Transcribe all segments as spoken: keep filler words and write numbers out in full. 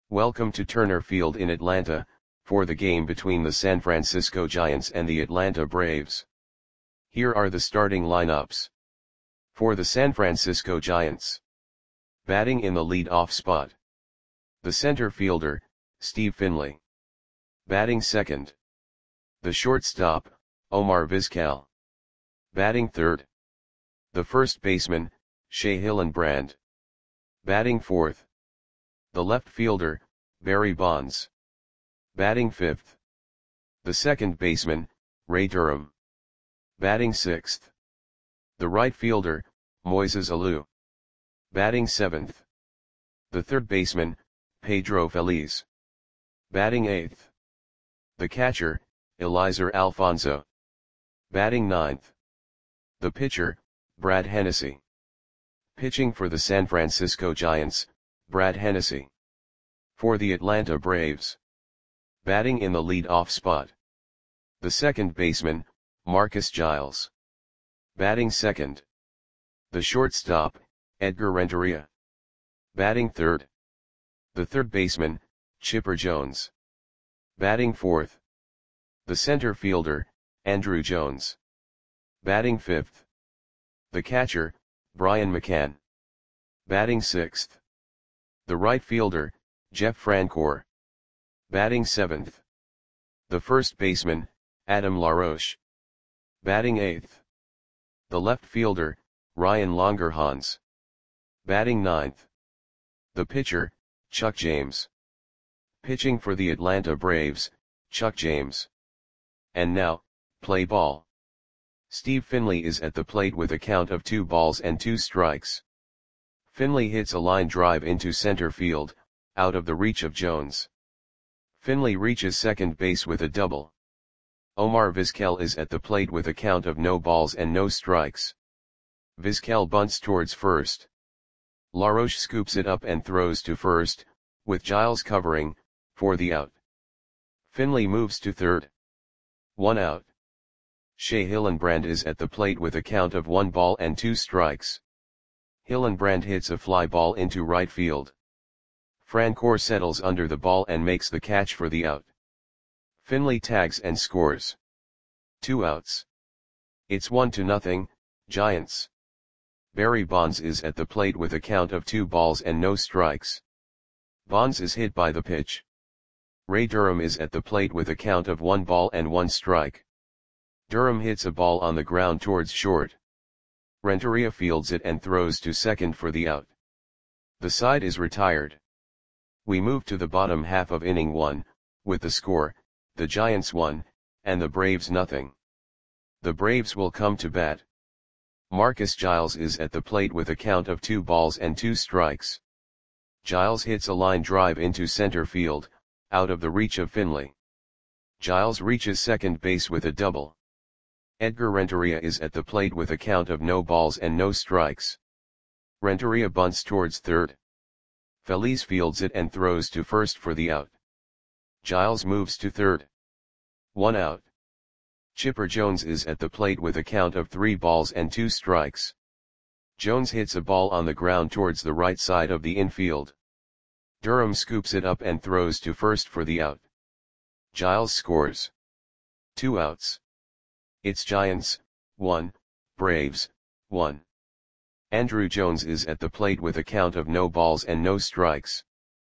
Welcome to Turner Field in Atlanta, for the game between the San Francisco Giants and the Atlanta Braves. Here are the starting lineups. For the San Francisco Giants. Batting in the lead-off spot. The center fielder, Steve Finley. Batting second. The shortstop, Omar Vizquel. Batting third. The first baseman, Shea Hillenbrand. Batting fourth. The left fielder, Barry Bonds. Batting fifth. The second baseman, Ray Durham. Batting sixth. The right fielder, Moises Alou. Batting seventh. The third baseman, Pedro Feliz. Batting eighth. The catcher, Eliezer Alfonso. Batting ninth. The pitcher, Brad Hennessy. Pitching for the San Francisco Giants, Brad Hennessy. For the Atlanta Braves. Batting in the lead-off spot. The second baseman, Marcus Giles. Batting second. The shortstop, Edgar Renteria. Batting third. The third baseman, Chipper Jones. Batting fourth. The center fielder, Andruw Jones. Batting fifth. The catcher, Brian McCann. Batting sixth. The right fielder, Jeff Francoeur. Batting seventh. The first baseman, Adam LaRoche. Batting eighth. The left fielder, Ryan Longerhans. Batting ninth. The pitcher, Chuck James. Pitching for the Atlanta Braves, Chuck James. And now, play ball. Steve Finley is at the plate with a count of two balls and two strikes. Finley hits a line drive into center field, out of the reach of Jones. Finley reaches second base with a double. Omar Vizquel is at the plate with a count of no balls and no strikes. Vizquel bunts towards first. LaRoche scoops it up and throws to first, with Giles covering, for the out. Finley moves to third. One out. Shea Hillenbrand is at the plate with a count of one ball and two strikes. Hillenbrand hits a fly ball into right field. Francoeur settles under the ball and makes the catch for the out. Finley tags and scores. Two outs. It's one to nothing, Giants. Barry Bonds is at the plate with a count of two balls and no strikes. Bonds is hit by the pitch. Ray Durham is at the plate with a count of one ball and one strike. Durham hits a ball on the ground towards short. Renteria fields it and throws to second for the out. The side is retired. We move to the bottom half of inning one, with the score, the Giants one, and the Braves nothing. The Braves will come to bat. Marcus Giles is at the plate with a count of two balls and two strikes. Giles hits a line drive into center field, out of the reach of Finley. Giles reaches second base with a double. Edgar Renteria is at the plate with a count of no balls and no strikes. Renteria bunts towards third. Feliz fields it and throws to first for the out. Giles moves to third. One out. Chipper Jones is at the plate with a count of three balls and two strikes. Jones hits a ball on the ground towards the right side of the infield. Durham scoops it up and throws to first for the out. Giles scores. Two outs. It's Giants, one, Braves, one. Andruw Jones is at the plate with a count of no balls and no strikes.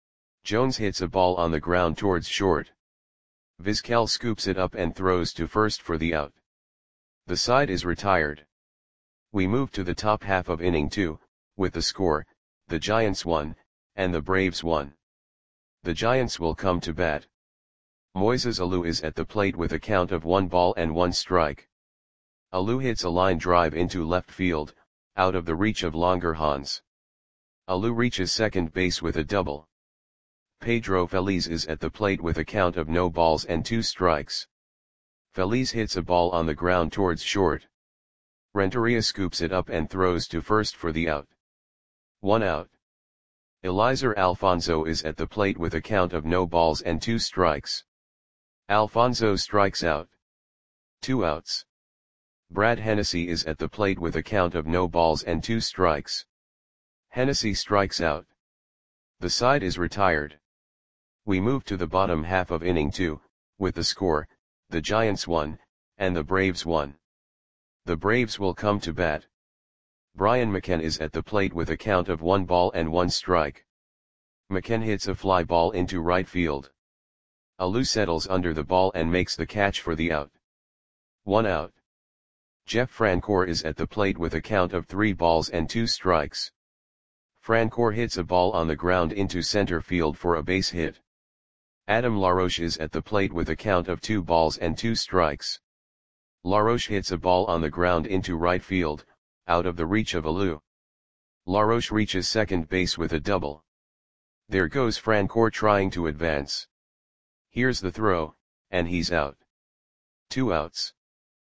Jones hits a ball on the ground towards short. Vizquel scoops it up and throws to first for the out. The side is retired. We move to the top half of inning two, with the score, the Giants one, and the Braves one. The Giants will come to bat. Moises Alou is at the plate with a count of one ball and one strike. Alou hits a line drive into left field, out of the reach of Longerhans. Alou reaches second base with a double. Pedro Feliz is at the plate with a count of no balls and two strikes. Feliz hits a ball on the ground towards short. Renteria scoops it up and throws to first for the out. One out. Eliezer Alfonso is at the plate with a count of no balls and two strikes. Alfonso strikes out. Two outs. Brad Hennessy is at the plate with a count of no balls and two strikes. Hennessy strikes out. The side is retired. We move to the bottom half of inning two, with the score, the Giants one, and the Braves one. The Braves will come to bat. Brian McCann is at the plate with a count of one ball and one strike. McCann hits a fly ball into right field. Alou settles under the ball and makes the catch for the out. One out. Jeff Francoeur is at the plate with a count of three balls and two strikes. Francoeur hits a ball on the ground into center field for a base hit. Adam LaRoche is at the plate with a count of two balls and two strikes. LaRoche hits a ball on the ground into right field, out of the reach of Alou. LaRoche reaches second base with a double. There goes Francoeur trying to advance. Here's the throw, and he's out. Two outs.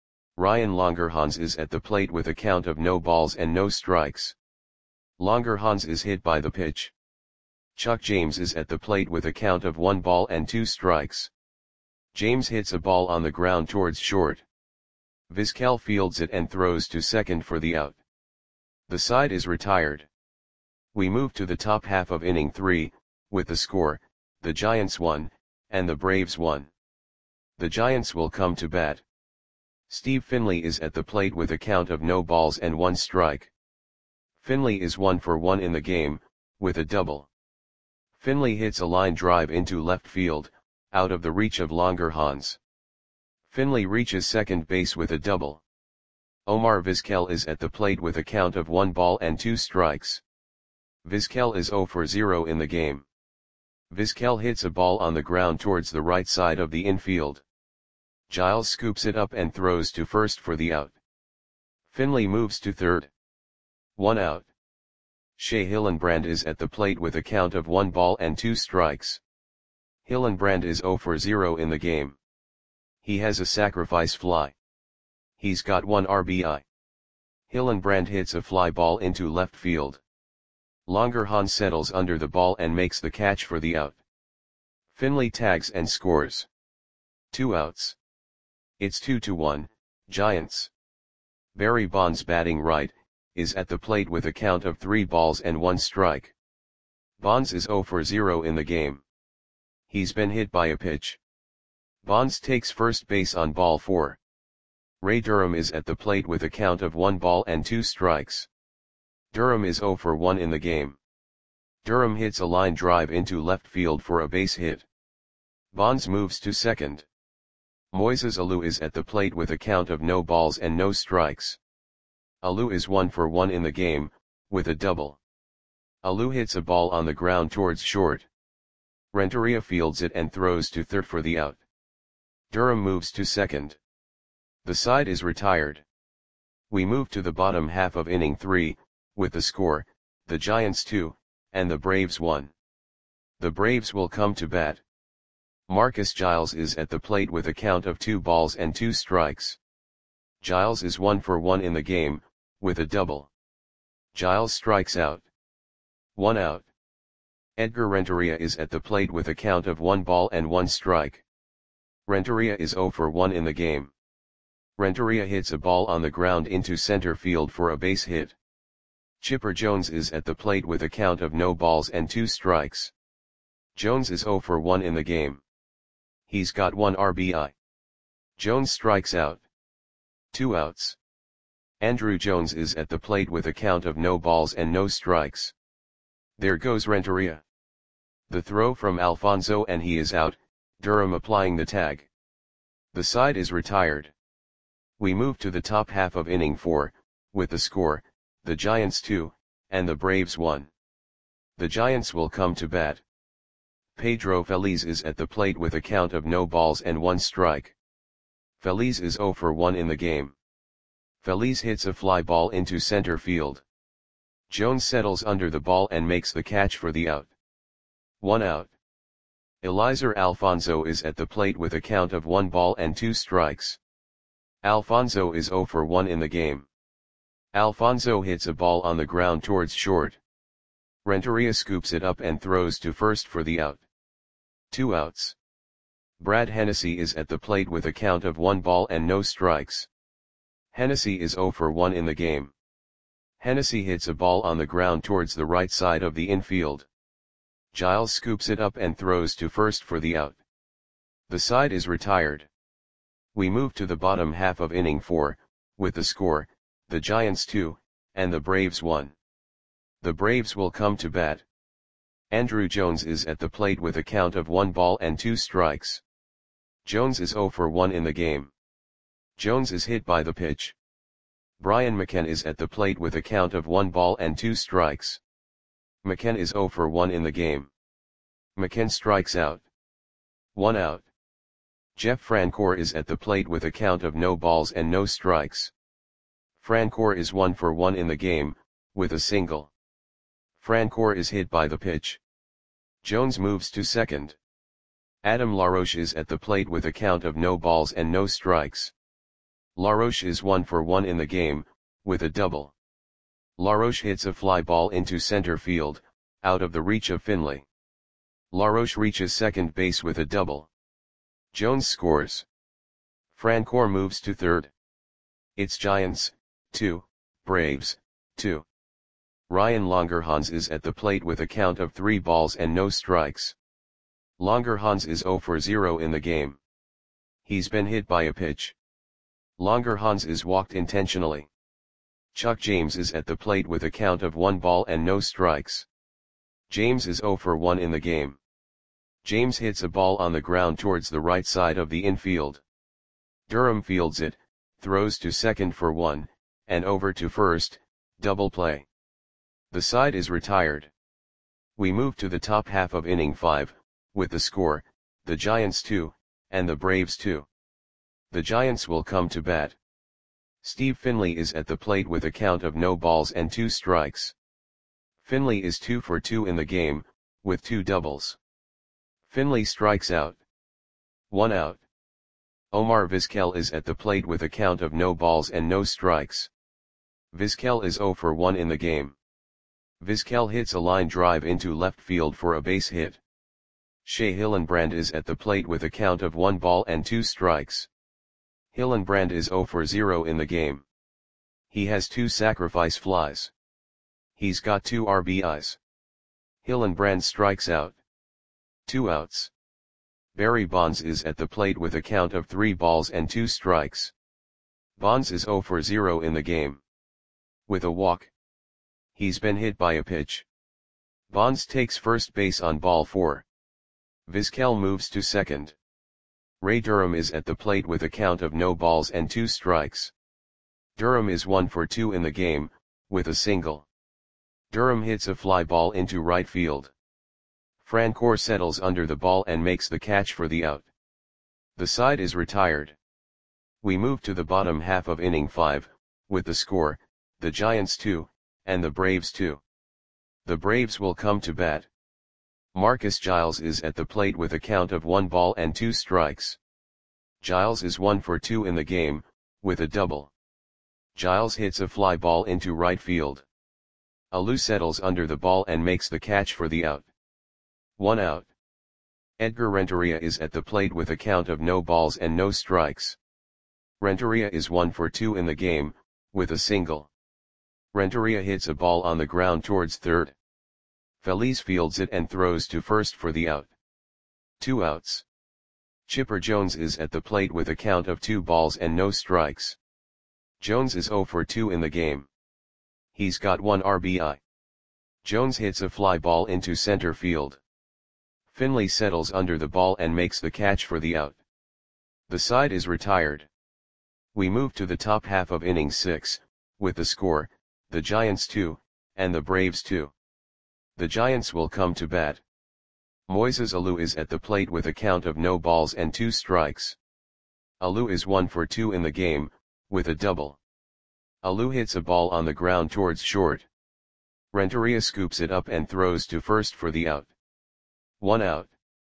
Ryan Langerhans is at the plate with a count of no balls and no strikes. Langerhans is hit by the pitch. Chuck James is at the plate with a count of one ball and two strikes. James hits a ball on the ground towards short. Vizquel fields it and throws to second for the out. The side is retired. We move to the top half of inning three, with the score, the Giants one, and the Braves one. The Giants will come to bat. Steve Finley is at the plate with a count of no balls and one strike. Finley is one for one in the game, with a double. Finley hits a line drive into left field, out of the reach of Langerhans. Finley reaches second base with a double. Omar Vizquel is at the plate with a count of one ball and two strikes. Vizquel is zero for zero in the game. Vizquel hits a ball on the ground towards the right side of the infield. Giles scoops it up and throws to first for the out. Finley moves to third. One out. Shea Hillenbrand is at the plate with a count of one ball and two strikes. Hillenbrand is zero for zero in the game. He has a sacrifice fly. He's got one R B I. Hillenbrand hits a fly ball into left field. Langerhans settles under the ball and makes the catch for the out. Finley tags and scores. Two outs. It's two to one, Giants. Barry Bonds, batting right, is at the plate with a count of three balls and one strike. Bonds is zero for zero in the game. He's been hit by a pitch. Bonds takes first base on ball four. Ray Durham is at the plate with a count of one ball and two strikes. Durham is zero for one in the game. Durham hits a line drive into left field for a base hit. Bonds moves to second. Moises Alou is at the plate with a count of no balls and no strikes. Alou is one for one in the game, with a double. Alou hits a ball on the ground towards short. Renteria fields it and throws to third for the out. Durham moves to second. The side is retired. We move to the bottom half of inning three, with the score, the Giants two, and the Braves one. The Braves will come to bat. Marcus Giles is at the plate with a count of two balls and two strikes. Giles is one for one in the game, with a double. Giles strikes out. One out. Edgar Renteria is at the plate with a count of one ball and one strike. Renteria is zero for one in the game. Renteria hits a ball on the ground into center field for a base hit. Chipper Jones is at the plate with a count of no balls and two strikes. Jones is zero for one in the game. He's got one R B I. Jones strikes out. Two outs. Andrew Jones is at the plate with a count of no balls and no strikes. There goes Renteria. The throw from Alfonso and he is out, Durham applying the tag. The side is retired. We move to the top half of inning four, with the score, the Giants two, and the Braves one. The Giants will come to bat. Pedro Feliz is at the plate with a count of no balls and one strike. Feliz is zero for one in the game. Feliz hits a fly ball into center field. Jones settles under the ball and makes the catch for the out. One out. Eliezer Alfonso is at the plate with a count of one ball and two strikes. Alfonso is zero for one in the game. Alfonso hits a ball on the ground towards short. Renteria scoops it up and throws to first for the out. Two outs. Brad Hennessy is at the plate with a count of one ball and no strikes. Hennessy is zero for one in the game. Hennessy hits a ball on the ground towards the right side of the infield. Giles scoops it up and throws to first for the out. The side is retired. We move to the bottom half of inning four, with the score, the Giants two, and the Braves one. The Braves will come to bat. Andruw Jones is at the plate with a count of one ball and two strikes. Jones is zero for one in the game. Jones is hit by the pitch. Brian McCann is at the plate with a count of one ball and two strikes. McCann is zero for one in the game. McCann strikes out. One out. Jeff Francoeur is at the plate with a count of no balls and no strikes. Francoeur is one for one in the game, with a single. Francoeur is hit by the pitch. Jones moves to second. Adam LaRoche is at the plate with a count of no balls and no strikes. LaRoche is one for one in the game, with a double. LaRoche hits a fly ball into center field, out of the reach of Finley. LaRoche reaches second base with a double. Jones scores. Francoeur moves to third. It's Giants, two, Braves, two. Ryan Langerhans is at the plate with a count of three balls and no strikes. Langerhans is zero for zero in the game. He's been hit by a pitch. Langerhans is walked intentionally. Chuck James is at the plate with a count of one ball and no strikes. James is zero for one in the game. James hits a ball on the ground towards the right side of the infield. Durham fields it, throws to second for one, and over to first, double play. The side is retired. We move to the top half of inning five, with the score, the Giants two, and the Braves two. The Giants will come to bat. Steve Finley is at the plate with a count of no balls and two strikes. Finley is two for two in the game, with two doubles. Finley strikes out. One out. Omar Vizquel is at the plate with a count of no balls and no strikes. Vizquel is zero for one in the game. Vizquel hits a line drive into left field for a base hit. Shea Hillenbrand is at the plate with a count of one ball and two strikes. Hillenbrand is zero for zero in the game. He has two sacrifice flies. He's got two R B Is. Hillenbrand strikes out. Two outs. Barry Bonds is at the plate with a count of three balls and two strikes. Bonds is zero for zero in the game. With a walk. He's been hit by a pitch. Bonds takes first base on ball four. Vizquel moves to second. Ray Durham is at the plate with a count of no balls and two strikes. Durham is one for two in the game, with a single. Durham hits a fly ball into right field. Francoeur settles under the ball and makes the catch for the out. The side is retired. We move to the bottom half of inning five, with the score, the Giants two, and the Braves two. The Braves will come to bat. Marcus Giles is at the plate with a count of one ball and two strikes. Giles is one for two in the game, with a double. Giles hits a fly ball into right field. Alou settles under the ball and makes the catch for the out. One out. Edgar Renteria is at the plate with a count of no balls and no strikes. Renteria is one for two in the game, with a single. Renteria hits a ball on the ground towards third. Feliz fields it and throws to first for the out. Two outs. Chipper Jones is at the plate with a count of two balls and no strikes. Jones is zero for two in the game. He's got one R B I. Jones hits a fly ball into center field. Finley settles under the ball and makes the catch for the out. The side is retired. We move to the top half of inning six, with the score, the Giants two, and the Braves two. The Giants will come to bat. Moises Alou is at the plate with a count of no balls and two strikes. Alou is one for two in the game, with a double. Alou hits a ball on the ground towards short. Renteria scoops it up and throws to first for the out. One out.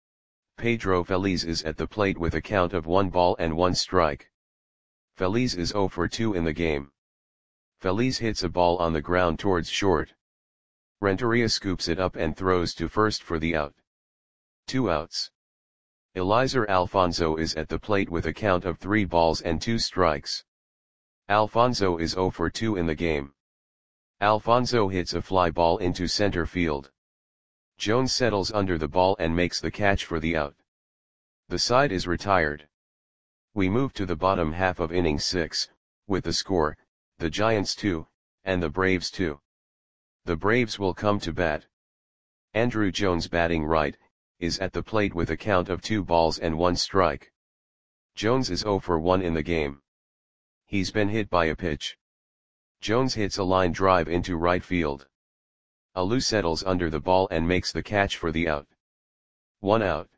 Pedro Feliz is at the plate with a count of one ball and one strike. Feliz is zero for two in the game. Feliz hits a ball on the ground towards short. Renteria scoops it up and throws to first for the out. Two outs. Eliezer Alfonso is at the plate with a count of three balls and two strikes. Alfonso is zero for two in the game. Alfonso hits a fly ball into center field. Jones settles under the ball and makes the catch for the out. The side is retired. We move to the bottom half of inning six, with the score, the Giants two, and the Braves two. The Braves will come to bat. Andruw Jones, batting right, is at the plate with a count of two balls and one strike. Jones is oh for one in the game. He's been hit by a pitch. Jones hits a line drive into right field. Alou settles under the ball and makes the catch for the out. One out.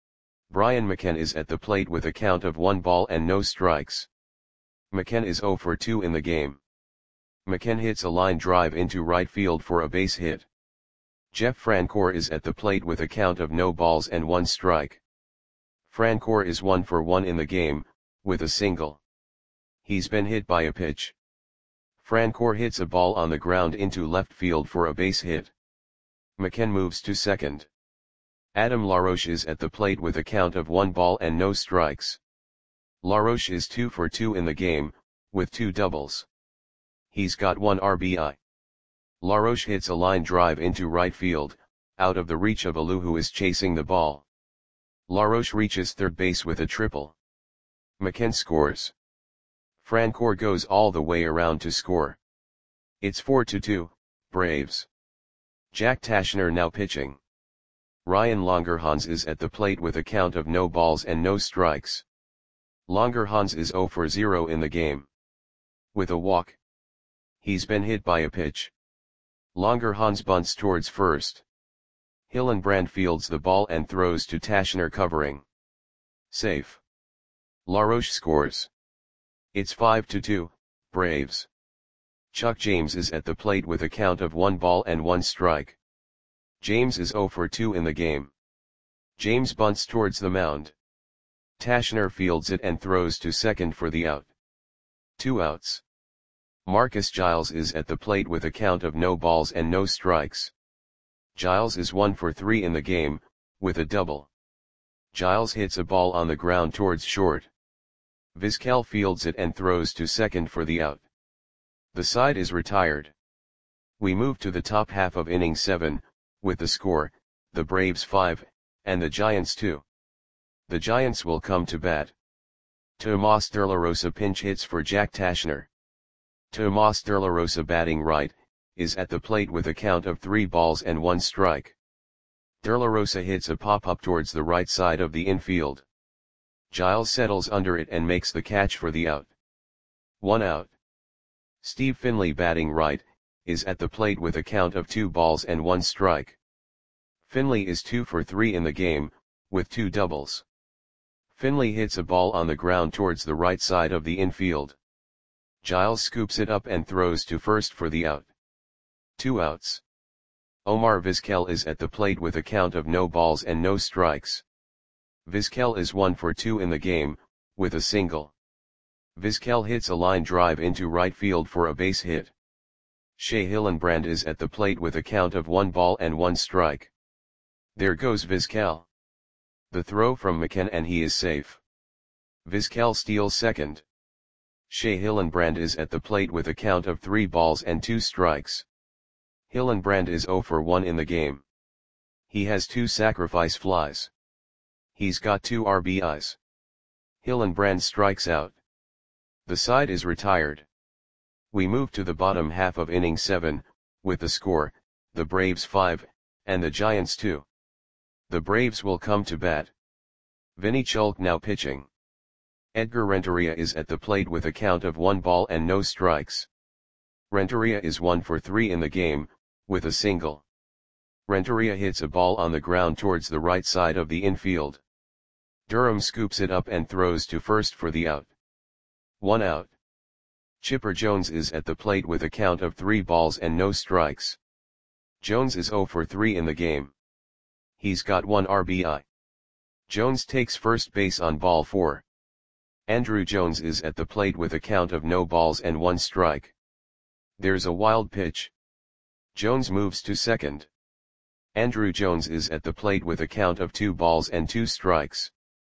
Brian McCann is at the plate with a count of one ball and no strikes. McCann is oh for two in the game. McCann hits a line drive into right field for a base hit. Jeff Francoeur is at the plate with a count of no balls and one strike. Francoeur is one for one in the game, with a single. He's been hit by a pitch. Francoeur hits a ball on the ground into left field for a base hit. McCann moves to second. Adam LaRoche is at the plate with a count of one ball and no strikes. LaRoche is two for two in the game, with two doubles. He's got one R B I. LaRoche hits a line drive into right field, out of the reach of Alou, who is chasing the ball. LaRoche reaches third base with a triple. McCann scores. Francoeur goes all the way around to score. It's four to two, Braves. Jack Tashner now pitching. Ryan Longerhans is at the plate with a count of no balls and no strikes. Longerhans is oh for zero in the game. With a walk. He's been hit by a pitch. Longerhans bunts towards first. Hillenbrand fields the ball and throws to Tashner, covering. Safe. LaRoche scores. It's five to two, Braves. Chuck James is at the plate with a count of one ball and one strike. James is oh for two in the game. James bunts towards the mound. Tashner fields it and throws to second for the out. Two outs. Marcus Giles is at the plate with a count of no balls and no strikes. Giles is one for three in the game, with a double. Giles hits a ball on the ground towards short. Vizquel fields it and throws to second for the out. The side is retired. We move to the top half of inning seven, with the score, the Braves five, and the Giants two. The Giants will come to bat. Tomas De La Rosa pinch hits for Jack Tashner. Tomas De La Rosa, batting right, is at the plate with a count of three balls and one strike. De La Rosa hits a pop-up towards the right side of the infield. Giles settles under it and makes the catch for the out. One out. Steve Finley, batting right, is at the plate with a count of two balls and one strike. Finley is two for three in the game, with two doubles. Finley hits a ball on the ground towards the right side of the infield. Giles scoops it up and throws to first for the out. Two outs. Omar Vizquel is at the plate with a count of no balls and no strikes. Vizquel is one for two in the game, with a single. Vizquel hits a line drive into right field for a base hit. Shea Hillenbrand is at the plate with a count of one ball and one strike. There goes Vizquel. The throw from McCann and he is safe. Vizquel steals second. Shea Hillenbrand is at the plate with a count of three balls and two strikes. Hillenbrand is oh for one in the game. He has two sacrifice flies. He's got two R B Is. Hillenbrand strikes out. The side is retired. We move to the bottom half of inning seven, with the score, the Braves five, and the Giants two. The Braves will come to bat. Vinny Chulk now pitching. Edgar Renteria is at the plate with a count of one ball and no strikes. Renteria is one for three in the game, with a single. Renteria hits a ball on the ground towards the right side of the infield. Durham scoops it up and throws to first for the out. One out. Chipper Jones is at the plate with a count of three balls and no strikes. Jones is oh for three in the game. He's got one R B I. Jones takes first base on ball four. Andruw Jones is at the plate with a count of no balls and one strike. There's a wild pitch. Jones moves to second. Andruw Jones is at the plate with a count of two balls and two strikes.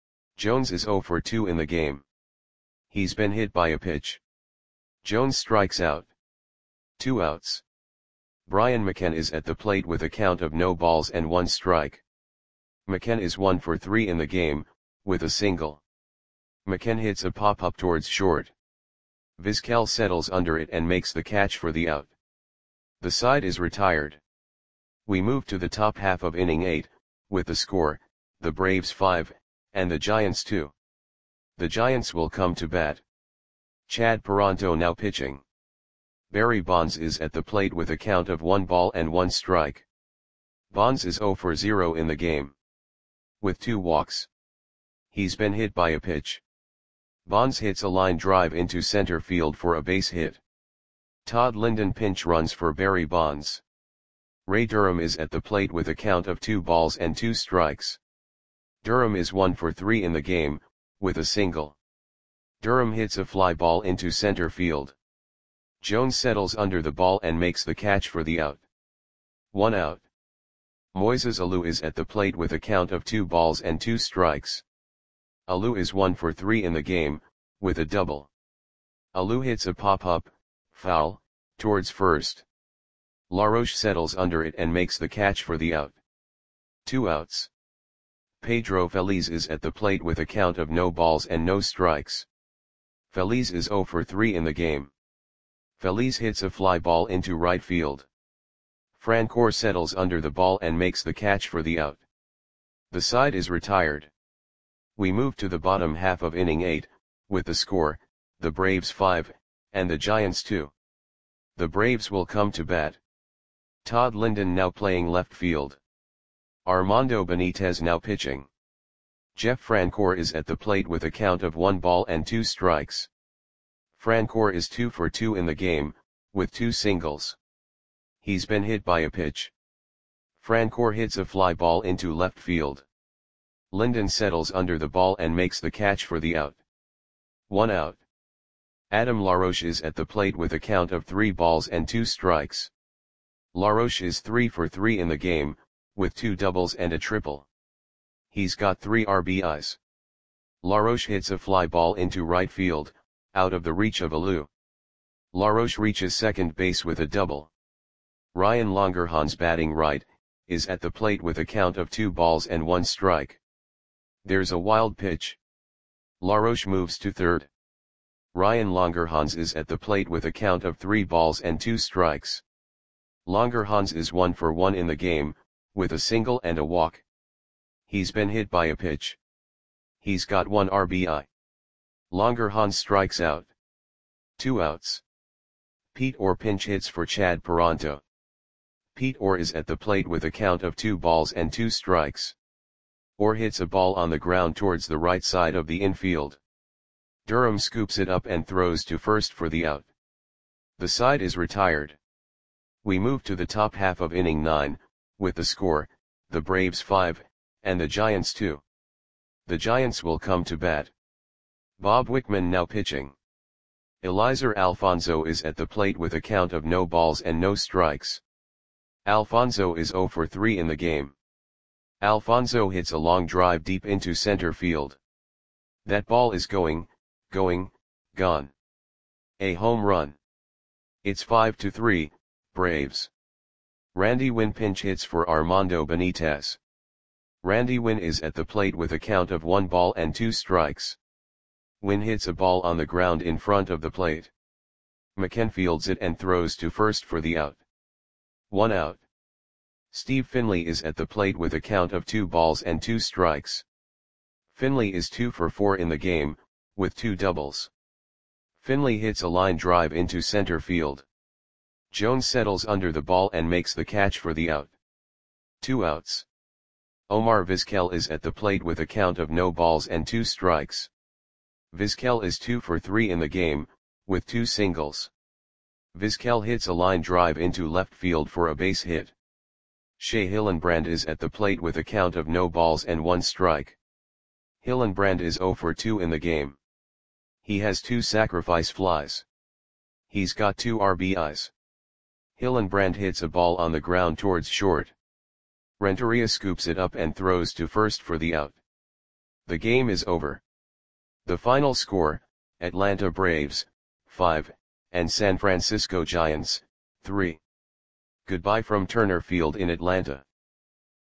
Jones is oh for two in the game. He's been hit by a pitch. Jones strikes out. Two outs. Brian McCann is at the plate with a count of no balls and one strike. McCann is one for three in the game, with a single. McCann hits a pop-up towards short. Vizquel settles under it and makes the catch for the out. The side is retired. We move to the top half of inning eight, with the score, the Braves five, and the Giants two. The Giants will come to bat. Chad Paronto now pitching. Barry Bonds is at the plate with a count of one ball and one strike. Bonds is zero for zero in the game, with two walks. He's been hit by a pitch. Bonds hits a line drive into center field for a base hit. Todd Linden pinch runs for Barry Bonds. Ray Durham is at the plate with a count of two balls and two strikes. Durham is one for three in the game, with a single. Durham hits a fly ball into center field. Jones settles under the ball and makes the catch for the out. One out. Moises Alou is at the plate with a count of two balls and two strikes. Alou is one for three in the game, with a double. Alou hits a pop-up, foul, towards first. LaRoche settles under it and makes the catch for the out. Two outs. Pedro Feliz is at the plate with a count of no balls and no strikes. Feliz is zero for three in the game. Feliz hits a fly ball into right field. Francoeur settles under the ball and makes the catch for the out. The side is retired. We move to the bottom half of inning eight, with the score, the Braves five, and the Giants two. The Braves will come to bat. Todd Linden now playing left field. Armando Benitez now pitching. Jeff Francoeur is at the plate with a count of one ball and two strikes. Francoeur is two for two in the game, with two singles. He's been hit by a pitch. Francoeur hits a fly ball into left field. Linden settles under the ball and makes the catch for the out. One out. Adam LaRoche is at the plate with a count of three balls and two strikes. LaRoche is three for three in the game, with two doubles and a triple. He's got three R B Is. LaRoche hits a fly ball into right field, out of the reach of Alou. LaRoche reaches second base with a double. Ryan Longerhans batting right, is at the plate with a count of two balls and one strike. There's a wild pitch. LaRoche moves to third. Ryan Longerhans is at the plate with a count of three balls and two strikes. Longerhans is one for one in the game, with a single and a walk. He's been hit by a pitch. He's got one R B I. Longerhans strikes out. Two outs. Pete Orr pinch hits for Chad Paronto. Pete Orr is at the plate with a count of two balls and two strikes. Orr hits a ball on the ground towards the right side of the infield. Durham scoops it up and throws to first for the out. The side is retired. We move to the top half of inning nine, with the score, the Braves five, and the Giants two. The Giants will come to bat. Bob Wickman now pitching. Eliezer Alfonso is at the plate with a count of no balls and no strikes. Alfonso is zero for three in the game. Alfonso hits a long drive deep into center field. That ball is going, going, gone. A home run. It's five to three, Braves. Randy Winn pinch hits for Armando Benitez. Randy Winn is at the plate with a count of one ball and two strikes. Winn hits a ball on the ground in front of the plate. McCann fields it and throws to first for the out. One out. Steve Finley is at the plate with a count of two balls and two strikes. Finley is two for four in the game, with two doubles. Finley hits a line drive into center field. Jones settles under the ball and makes the catch for the out. Two outs. Omar Vizquel is at the plate with a count of no balls and two strikes. Vizquel is two for three in the game, with two singles. Vizquel hits a line drive into left field for a base hit. Shea Hillenbrand is at the plate with a count of no balls and one strike. Hillenbrand is zero for two in the game. He has two sacrifice flies. He's got two R B Is. Hillenbrand hits a ball on the ground towards short. Renteria scoops it up and throws to first for the out. The game is over. The final score, Atlanta Braves, five, and San Francisco Giants, three. Goodbye from Turner Field in Atlanta.